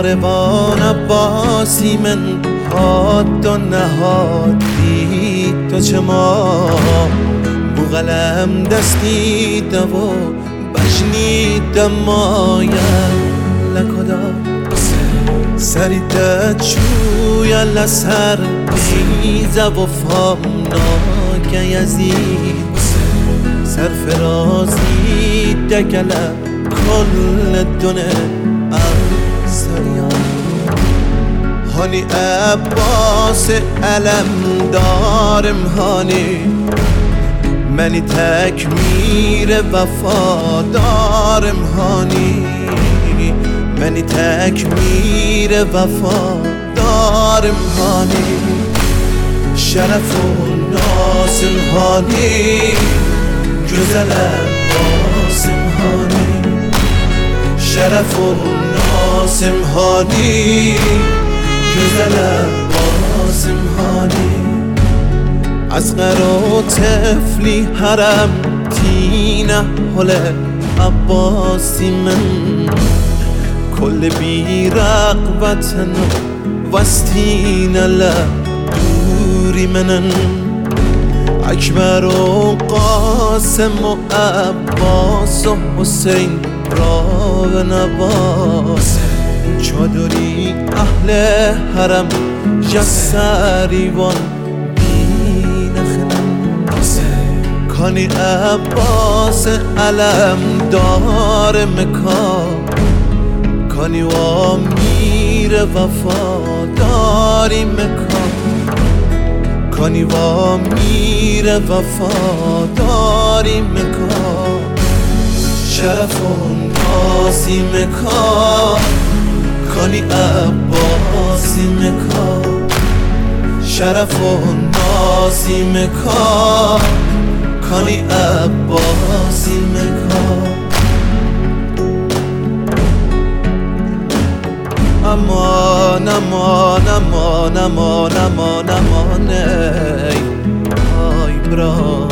کاروان عباسی من هاد و نهادی تو چه ما بوغلم دستی دو بجنی دمایم لکدا سریده چویا لسر بیزه و فامنا که یزید سرفرازی دگله کل دونه سریان هانی عباس علم دارم هانی منی تکمیر وفا دارم هانی منی تکمیر وفا دارم هانی شرف و ناسم هانی güzel Abbas'ım hani şeref-u nasim hani güzel Abbas'ım hani اصغر و طفلی حرم تینه حل عباسی من کل بی رقبتن وستین دوری منن اکبر و قاسم و عباس و حسین را به نواز چادری اهل حرم جسریوان کانی عباس علم دار مکان کانی و میر وفا داری مکان کانی و میر وفا داری مکان شرف و نازی مکان کانی عباسی مکان شرف و نازی مکان کانی عباسی مکان امان امان امان امان امان امان ای برا